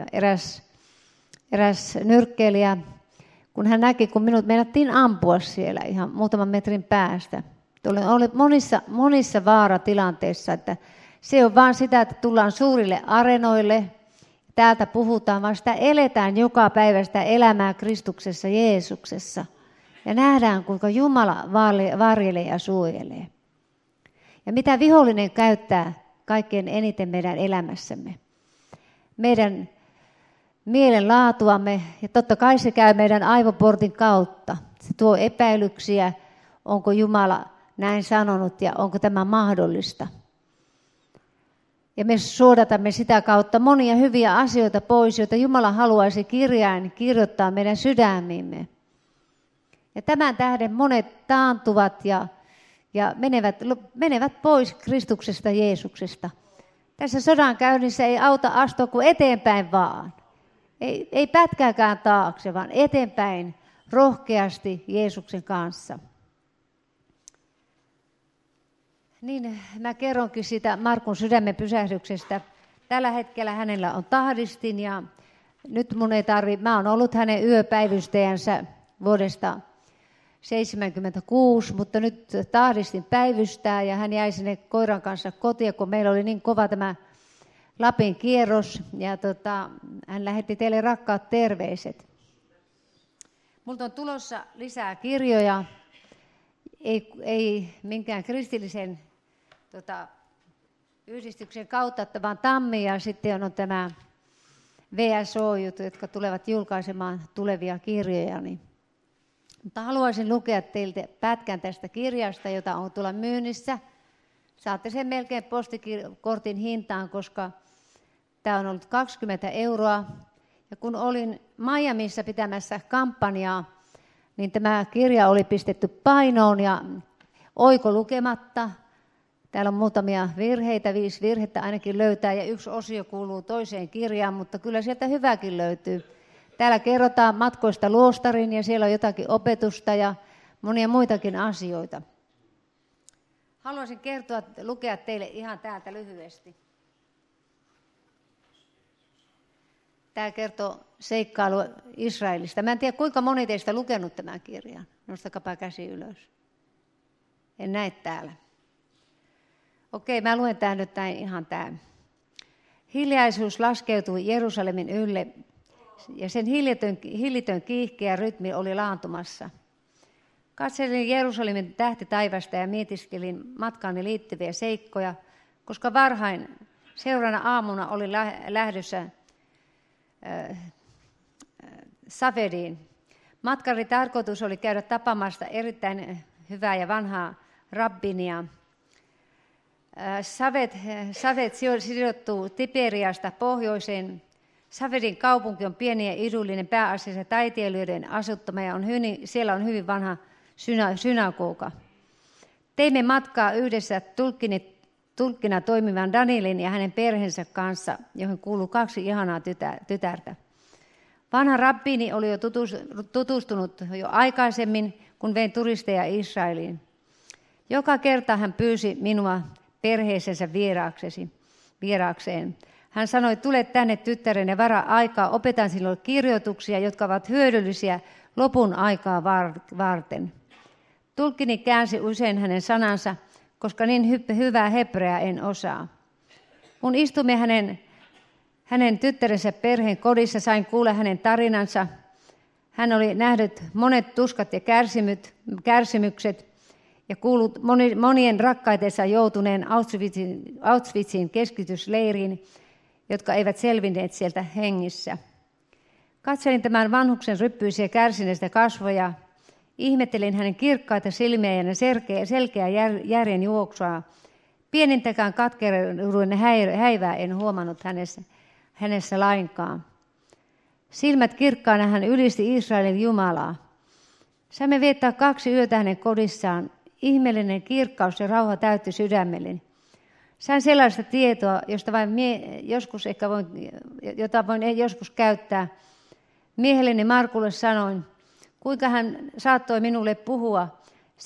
eräs nyrkkeilijä, kun hän näki, kun minut meinattiin ampua siellä ihan muutaman metrin päästä. Oli monissa vaaratilanteissa, että se on vaan sitä, että tullaan suurille areenoille, täältä puhutaan, vaan sitä eletään joka päivä sitä elämää Kristuksessa, Jeesuksessa. Ja nähdään, kuinka Jumala varjelee ja suojelee. Ja mitä vihollinen käyttää kaikkein eniten meidän elämässämme. Meidän mielenlaatuamme, ja totta kai se käy meidän aivoportin kautta. Se tuo epäilyksiä, onko Jumala näin sanonut ja onko tämä mahdollista. Ja me suodatamme sitä kautta monia hyviä asioita pois, joita Jumala haluaisi kirjain kirjoittaa meidän sydämiimme. Ja tämän tähden monet taantuvat ja menevät pois Kristuksesta, Jeesuksesta. Tässä sodankäynnissä ei auta astua kuin eteenpäin vaan. Ei pätkääkään taakse, vaan eteenpäin rohkeasti Jeesuksen kanssa. Niin, mä kerronkin siitä Markun sydämen pysähdyksestä. Tällä hetkellä hänellä on tahdistin ja nyt mä oon ollut hänen yöpäivystäjänsä vuodesta 1976, mutta nyt tahdistin päivystää ja hän jäi sinne koiran kanssa kotiin, kun meillä oli niin kova tämä Lapin kierros ja hän lähetti teille rakkaat terveiset. Multa on tulossa lisää kirjoja, ei minkään kristillisen yhdistyksen kautta, vaan Tammi ja sitten on tämä VSO-juttu, jotka tulevat julkaisemaan tulevia kirjoja. Mutta haluaisin lukea teiltä pätkän tästä kirjasta, jota on tuolla myynnissä. Saatte sen melkein postikortin hintaan, koska tämä on ollut 20 €. Ja kun olin Miamiissa pitämässä kampanjaa, niin tämä kirja oli pistetty painoon ja oikolukematta. Täällä on muutamia virheitä, 5 virhettä ainakin löytää ja 1 osio kuuluu toiseen kirjaan, mutta kyllä sieltä hyväkin löytyy. Täällä kerrotaan matkoista luostariin ja siellä on jotakin opetusta ja monia muitakin asioita. Haluaisin lukea teille ihan täältä lyhyesti. Tämä kertoo seikkailu Israelista. Mä en tiedä, kuinka moni teistä lukenut tämän kirjan. Nostakapa käsi ylös. En näe täällä. Okei, mä luen tämän nyt ihan tämän. Hiljaisuus laskeutui Jerusalemin ylle ja sen hillitön kiihkeä rytmi oli laantumassa. Katselin Jerusalemin tähtitaivasta ja mietiskelin matkaani liittyviä seikkoja, koska varhain seuraavana aamuna oli lähdössä Savediin. Matkari tarkoitus oli käydä tapaamasta erittäin hyvää ja vanhaa rabbinia. Saved sijoittuu Tiberiasta pohjoiseen. Savedin kaupunki on pieni ja idyllinen, pääasiassa taiteilijoiden asuttama ja siellä on hyvin vanha synagoga. Teimme matkaa yhdessä tulkkina toimivan Danielin ja hänen perheensä kanssa, johon kuuluu 2 ihanaa tytärtä. Vanha rabbini oli jo tutustunut jo aikaisemmin, kun vein turisteja Israeliin. Joka kerta hän pyysi minua perheeseensä vieraakseen. Hän sanoi, tule tänne tyttären ja varaa aikaa, opetan sinulle kirjoituksia, jotka ovat hyödyllisiä lopun aikaa varten. Tulkkini käänsi usein hänen sanansa, koska niin hyvää hebreaa en osaa. Kun istumme hänen tyttärensä perheen kodissa, sain kuulla hänen tarinansa. Hän oli nähnyt monet tuskat ja kärsimykset ja kuullut monien rakkaitensa joutuneen Auschwitzin keskitysleiriin, jotka eivät selvinneet sieltä hengissä. Katselin tämän vanhuksen ryppyisiä kärsineistä kasvoja, ihmettelin hänen kirkkaita silmiä ja selkeä järjen juoksua. Pienintäkään katkeruuden häivää en huomannut hänessä lainkaan. Silmät kirkkaana hän ylisti Israelin Jumalaa. Saimme viettää 2 yötä hänen kodissaan. Ihmeellinen kirkkaus ja rauha täytti sydämelleni. Sain sellaista tietoa, jota voin joskus käyttää. Miehelleni Markulle sanoin, kuinka hän saattoi minulle puhua,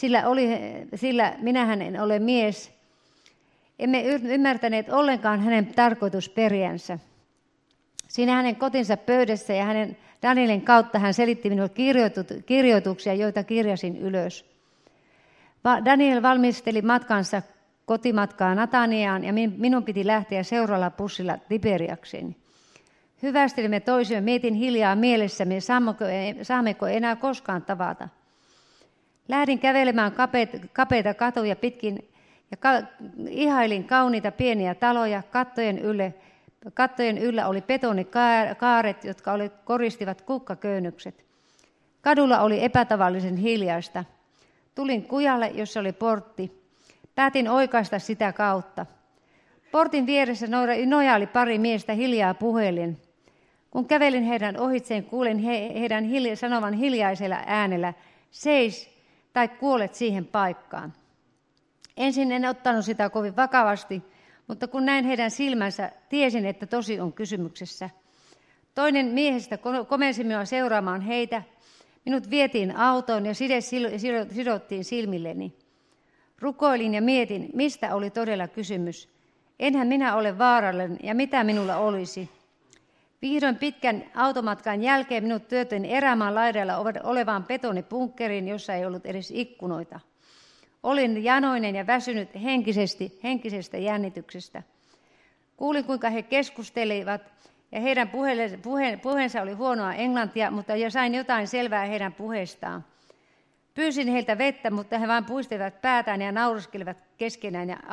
sillä minähän en ole mies. Emme ymmärtäneet ollenkaan hänen tarkoitusperiänsä. Siinä hänen kotinsa pöydässä ja hänen Danielin kautta hän selitti minulle kirjoituksia, joita kirjasin ylös. Daniel valmisteli kotimatkaa Nataniaan ja minun piti lähteä seuraavalla bussilla Tiberiakseen. Hyvästelimme toisiamme, mietin hiljaa mielessämme, saammeko enää koskaan tavata. Lähdin kävelemään kapeita katuja pitkin ja ihailin kauniita pieniä taloja. Kattojen yllä oli betonikaaret, jotka koristivat kukkaköynnykset. Kadulla oli epätavallisen hiljaista. Tulin kujalle, jossa oli portti. Päätin oikaista sitä kautta. Portin vieressä nojaili 2 miestä hiljaa puhelin. Kun kävelin heidän ohitseen, kuulin heidän sanovan hiljaisella äänellä, seis tai kuolet siihen paikkaan. Ensin en ottanut sitä kovin vakavasti, mutta kun näin heidän silmänsä, tiesin, että tosi on kysymyksessä. Toinen miehistä komensi minua seuraamaan heitä. Minut vietiin autoon ja side sidottiin silmilleni. Rukoilin ja mietin, mistä oli todella kysymys. Enhän minä ole vaarallinen ja mitä minulla olisi. Vihdoin pitkän automatkan jälkeen minut työtin erämaan laidalla olevaan betonipunkkeriin, jossa ei ollut edes ikkunoita. Olin janoinen ja väsynyt henkisestä jännityksestä. Kuulin, kuinka he keskustelivat ja heidän puheensa oli huonoa englantia, mutta sain jotain selvää heidän puheestaan. Pyysin heiltä vettä, mutta he vain puistivat päätään ja nauraskelivat keskenään. Ja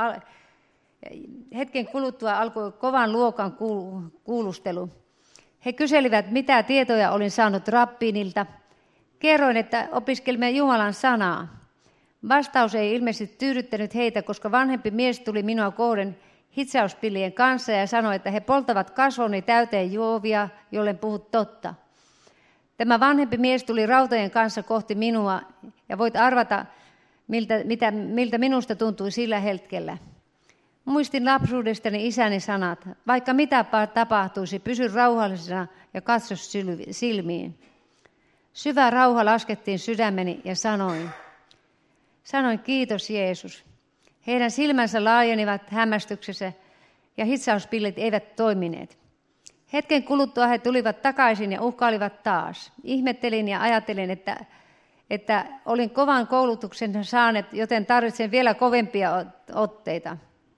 hetken kuluttua alkoi kovan luokan kuulustelu. He kyselivät, mitä tietoja olin saanut rabbinilta. Kerroin, että opiskelimme Jumalan sanaa. Vastaus ei ilmeisesti tyydyttänyt heitä, koska vanhempi mies tuli minua kohden hitsauspillien kanssa ja sanoi, että he poltavat kasvoni täyteen juovia, jollen puhut totta. Tämä vanhempi mies tuli rautojen kanssa kohti minua ja voit arvata, miltä minusta tuntui sillä hetkellä. Muistin lapsuudestani isäni sanat, vaikka mitä tapahtuisi, pysy rauhallisena ja katso silmiin. Syvä rauha laskettiin sydämeni ja sanoin kiitos Jeesus. Heidän silmänsä laajenivat hämmästyksessä ja hitsauspillit eivät toimineet. Hetken kuluttua he tulivat takaisin ja uhkailivat taas. Ihmettelin ja ajattelin, että olin kovan koulutuksen saaneet, joten tarvitsen vielä kovempia otteita.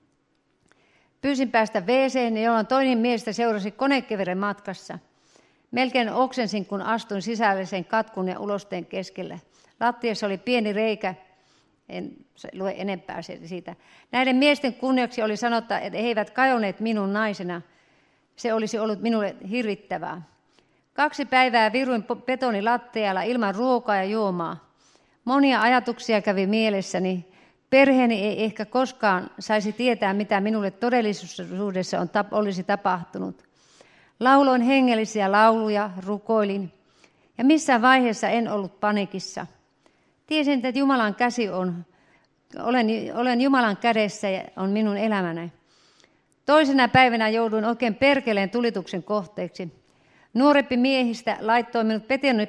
Pyysin päästä WC:hen, jolloin toinen miestä seurasi konekiveren matkassa. Melkein oksensin, kun astuin sisällisen katkun ja ulosteen keskellä. Lattiassa oli pieni reikä. En lue enempää siitä. Näiden miesten kunniaksi oli sanottava, että he eivät kajoneet minun naisena. Se olisi ollut minulle hirvittävää. 2 päivää viruin betonilattialla ilman ruokaa ja juomaa. Monia ajatuksia kävi mielessäni. Perheeni ei ehkä koskaan saisi tietää, mitä minulle todellisuudessa olisi tapahtunut. Lauloin hengellisiä lauluja, rukoilin, ja missään vaiheessa en ollut panikissa. Tiesin, että Jumalan käsi olen Jumalan kädessä ja on minun elämäni. Toisena päivänä jouduin oikein perkeleen tulituksen kohteeksi. Nuorempi miehistä laittoi minut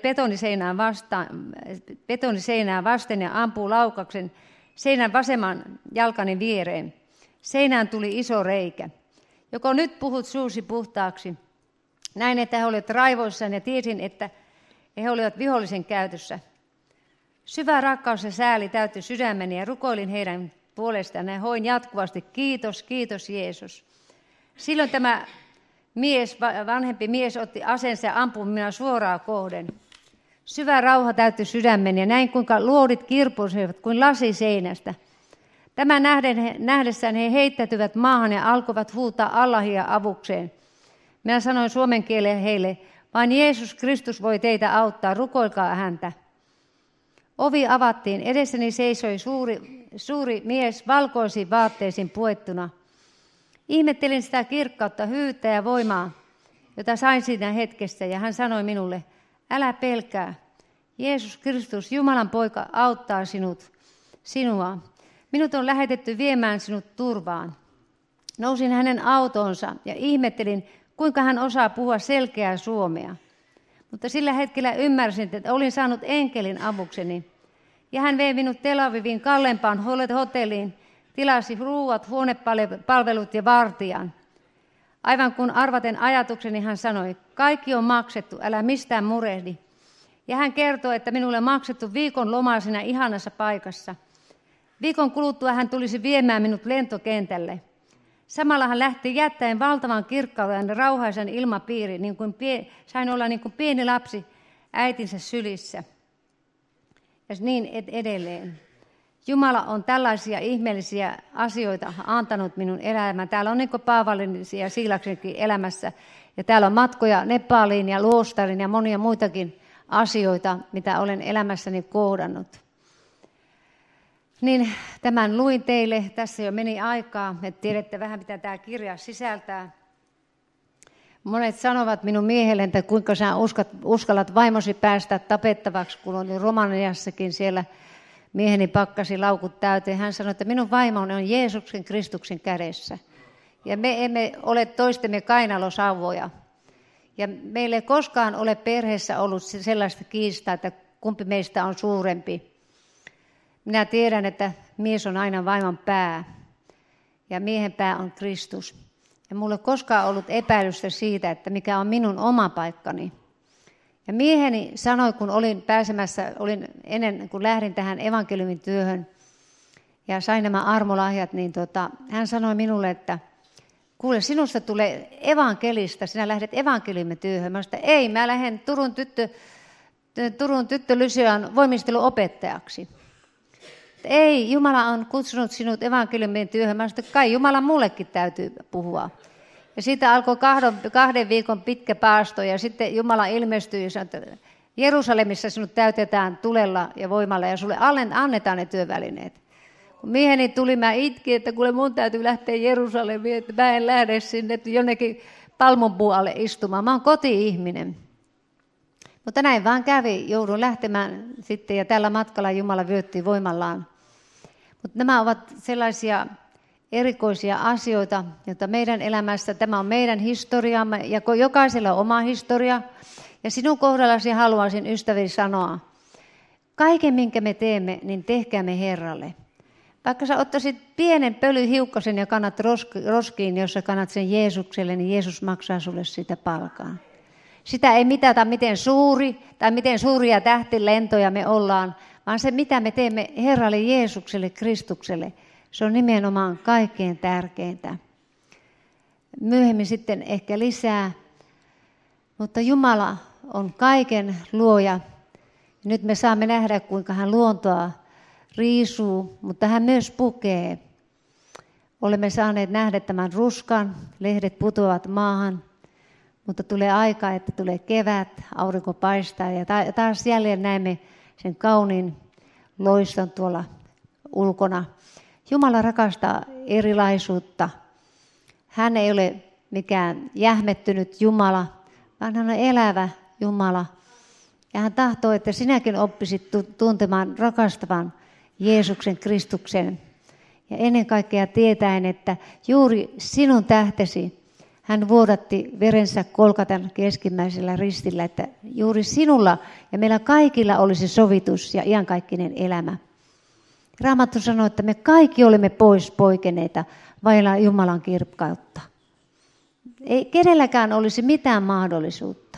betoniseinään vasten ja ampui laukauksen seinän vasemman jalkani viereen. Seinään tuli iso reikä. Joko nyt puhut suusi puhtaaksi. Näin, että he olivat raivoissaan ja tiesin, että he olivat vihollisen käytössä. Syvä rakkaus ja sääli täytti sydämeni ja rukoilin heidän puolestaan ja hoin jatkuvasti, kiitos, kiitos Jeesus. Silloin tämä vanhempi mies otti aseensa ja ampui minua suoraan kohden. Syvä rauha täytti sydämeni ja näin kuinka luodit kirpusivat kuin lasi seinästä. Tämän nähdessään he heittäytyvät maahan ja alkoivat huutaa Allahia avukseen. Minä sanoin suomen kielen heille, vain Jeesus Kristus voi teitä auttaa, rukoilkaa häntä. Ovi avattiin, edessäni seisoi suuri mies valkoisiin vaatteisiin puettuna. Ihmettelin sitä kirkkautta, hyyttä ja voimaa, jota sain siinä hetkessä, ja hän sanoi minulle, älä pelkää, Jeesus Kristus, Jumalan poika, auttaa sinua. Minut on lähetetty viemään sinut turvaan. Nousin hänen autoonsa ja ihmettelin, kuinka hän osaa puhua selkeää suomea. Mutta sillä hetkellä ymmärsin, että olin saanut enkelin avukseni. Ja hän vei minut Tel Avivin kalleimpaan hotelliin, tilasi ruuat, huonepalvelut ja vartijan. Aivan kun arvaten ajatukseni, hän sanoi, kaikki on maksettu, älä mistään murehdi. Ja hän kertoi, että minulle on maksettu viikon lomaa siinä ihanassa paikassa. Viikon kuluttua hän tulisi viemään minut lentokentälle. Samalla hän lähti jättäen valtavan kirkkauden ja rauhaisen ilmapiirin, sain olla niin kuin pieni lapsi äitinsä sylissä. Ja niin edelleen. Jumala on tällaisia ihmeellisiä asioita antanut minun elämään. Täällä on niin kuin Paavalin ja Siilaksenkin elämässä. Ja täällä on matkoja Nepaliin ja Luostarin ja monia muitakin asioita, mitä olen elämässäni kohdannut. Niin tämän luin teille. Tässä jo meni aikaa, että tiedätte vähän, mitä tämä kirja sisältää. Monet sanovat minun miehelle, että kuinka sä uskallat vaimosi päästä tapettavaksi, kun olin Romaniassakin siellä. Mieheni pakkasi laukut täyteen. Hän sanoi, että minun vaimoni on Jeesuksen Kristuksen kädessä. Ja me emme ole toistemme kainalosauvoja. Ja meillä ei koskaan ole perheessä ollut sellaista kiistaa, että kumpi meistä on suurempi. Minä tiedän, että mies on aina vaimon pää ja miehen pää on Kristus. Ja minulla ei koskaan ollut epäilystä siitä, että mikä on minun oma paikkani. Ja mieheni sanoi, kun olin ennen kuin lähdin tähän evankeliumin työhön ja sain nämä armolahjat, niin hän sanoi minulle, että kuule, sinusta tulee evankelista, sinä lähdet evankeliumin työhön. Mä sanoin, että ei, mä lähden Turun tyttölyseon voimisteluopettajaksi. Ei, Jumala on kutsunut sinut evankeliumin työhön. Mä sanoin, että kai Jumala mullekin täytyy puhua. Ja siitä alkoi 2 viikon pitkä paasto ja sitten Jumala ilmestyi ja sanoi, että Jerusalemissa sinut täytetään tulella ja voimalla ja sulle annetaan ne työvälineet. Kun mieheni tuli, mä itkin, että kuule mun täytyy lähteä Jerusalemiin, että mä en lähde sinne jonnekin palmunpuun alle istumaan. Mä oon koti-ihminen. Mutta näin vaan kävi, joudun lähtemään sitten ja tällä matkalla Jumala vyötti voimallaan. Mutta nämä ovat sellaisia erikoisia asioita, joita meidän elämässä, tämä on meidän historiamme ja jokaisella on oma historia. Ja sinun kohdallasi haluaisin ystäväni sanoa, kaiken minkä me teemme, niin tehkäämme Herralle. Vaikka sä ottaisit pienen pölyhiukkasen ja kannat roskiin, jos sä kannat sen Jeesukselle, niin Jeesus maksaa sulle sitä palkaa. Sitä ei mitata, miten suuri tai miten suuria tähtilentoja me ollaan, vaan se, mitä me teemme Herralle Jeesukselle, Kristukselle, se on nimenomaan kaikkein tärkeintä. Myöhemmin sitten ehkä lisää, mutta Jumala on kaiken luoja. Nyt me saamme nähdä, kuinka hän luontoa riisuu, mutta hän myös pukee. Olemme saaneet nähdä tämän ruskan, lehdet putoavat maahan, Mutta tulee aika, että tulee kevät, aurinko paistaa ja taas jälleen näemme sen kauniin loiston tuolla ulkona. Jumala rakastaa erilaisuutta. Hän ei ole mikään jähmettynyt Jumala, vaan hän on elävä Jumala. Ja hän tahtoo, että sinäkin oppisit tuntemaan rakastavan Jeesuksen Kristuksen. Ja ennen kaikkea tietäen, että juuri sinun tähtesi hän vuodatti verensä Golgatan keskimmäisellä ristillä, että juuri sinulla ja meillä kaikilla olisi sovitus ja iankaikkinen elämä. Raamattu sanoo, että me kaikki olemme pois poikeneita vailla Jumalan kirkkautta. Ei kenelläkään olisi mitään mahdollisuutta.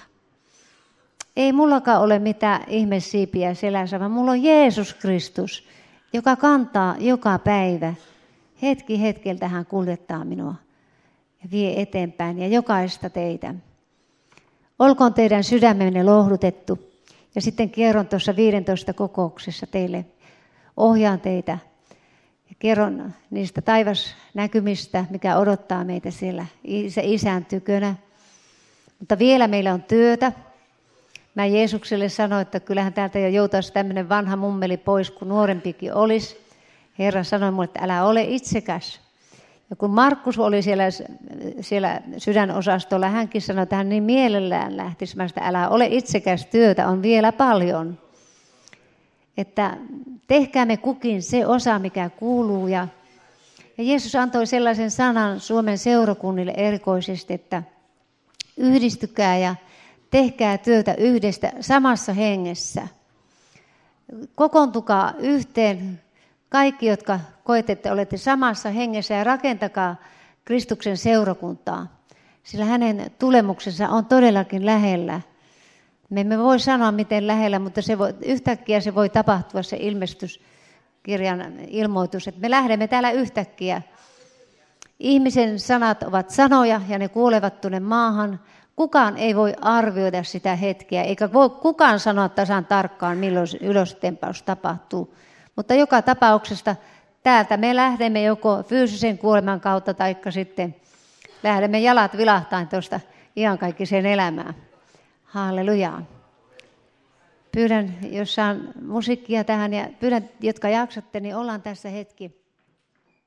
Ei mullakaan ole mitään ihmesiipiä selässä, vaan mulla on Jeesus Kristus, joka kantaa joka päivä. Hetki hetkeltä hän kuljettaa minua ja vie eteenpäin ja jokaista teitä. Olkoon teidän sydämenne lohdutettu. Ja sitten kerron tuossa 15 kokouksessa teille, ohjaan teitä ja kerron niistä taivasnäkymistä, mikä odottaa meitä siellä Isän tykönä. Mutta vielä meillä on työtä. Mä Jeesukselle sanoin, että kyllähän täältä jo joutaisi tämmöinen vanha mummeli pois, kun nuorempikin olisi. Herra sanoi mulle, että älä ole itsekäs. Ja kun Markus oli siellä sydänosastolla, hänkin sanoi, että hän niin mielellään lähtisi. Mä sanoin, älä ole itsekäs, työtä on vielä paljon. Että tehkäämme kukin se osa, mikä kuuluu. Ja Jeesus antoi sellaisen sanan Suomen seurakunnille erikoisesti, että yhdistykää ja tehkää työtä yhdestä samassa hengessä. Kokoontukaa yhteen kaikki, jotka koette, että olette samassa hengessä ja rakentakaa Kristuksen seurakuntaa. Sillä hänen tulemuksensa on todellakin lähellä. Me emme voi sanoa miten lähellä, mutta yhtäkkiä se voi tapahtua se ilmestyskirjan ilmoitus, että me lähdemme täällä yhtäkkiä. Ihmisen sanat ovat sanoja ja ne kuolevat tuonne maahan. Kukaan ei voi arvioida sitä hetkeä, eikä voi kukaan sanoa tasan tarkkaan, milloin ylöstempaus tapahtuu. Mutta joka tapauksesta täältä me lähdemme joko fyysisen kuoleman kautta, tai sitten lähdemme jalat vilahtain tuosta iankaikkiseen elämään. Hallelujaa. Pyydän, jos saan musiikkia tähän, ja pyydän, jotka jaksatte, niin ollaan tässä hetki.